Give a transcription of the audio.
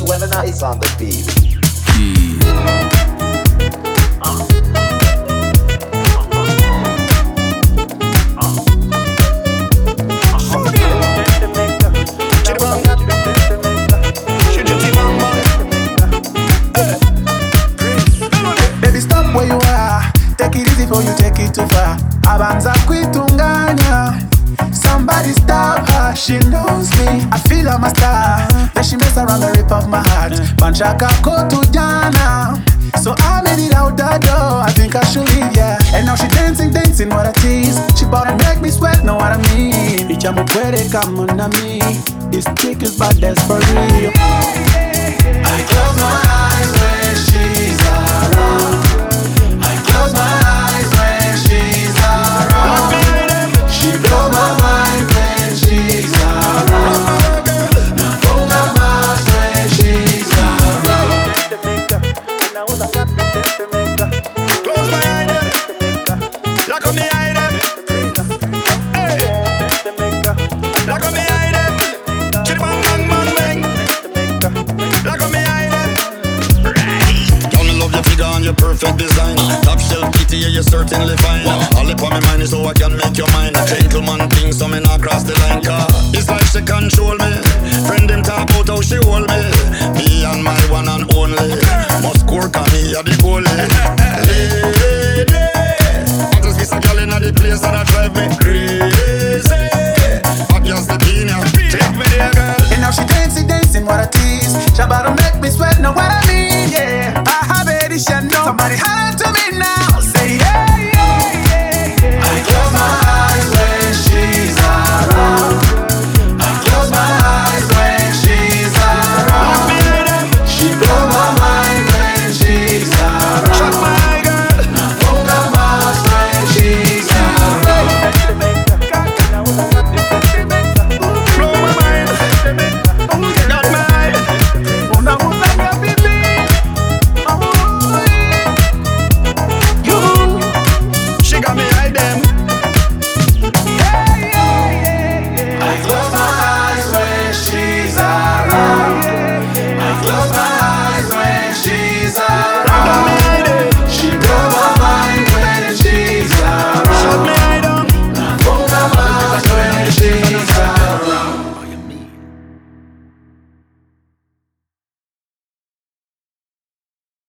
Swell and Ice on the beat. Baby, stop where you are. Take it easy before you take it too far. Abanza kuitunganya. Somebody stop her, she knows me. I feel I'm a star. Then she mess around the rip of my heart. Banchaka go to Jana. So I made it out the door. I think I should leave, yeah. And now she dancing, dancing, what a tease. She bout to make me sweat, know what I mean. Ichamu puede come on me. This chick is bad, that's for real. I close my eyes when she's around. I close my eyes when she's around. She blow my mind when she's around. Now blow my mind when she's around. Close my eyes, lock on the eye, hey. Lock on the eye, chitty bang bang bang bang. Lock on the eye, right. Don't love your figure and your perfect design. Top shelf kitty, yeah, you're certainly fine. All up on my mind is so I can make your mind. Gentleman thing, so me not cross the line. Car it's like she control me.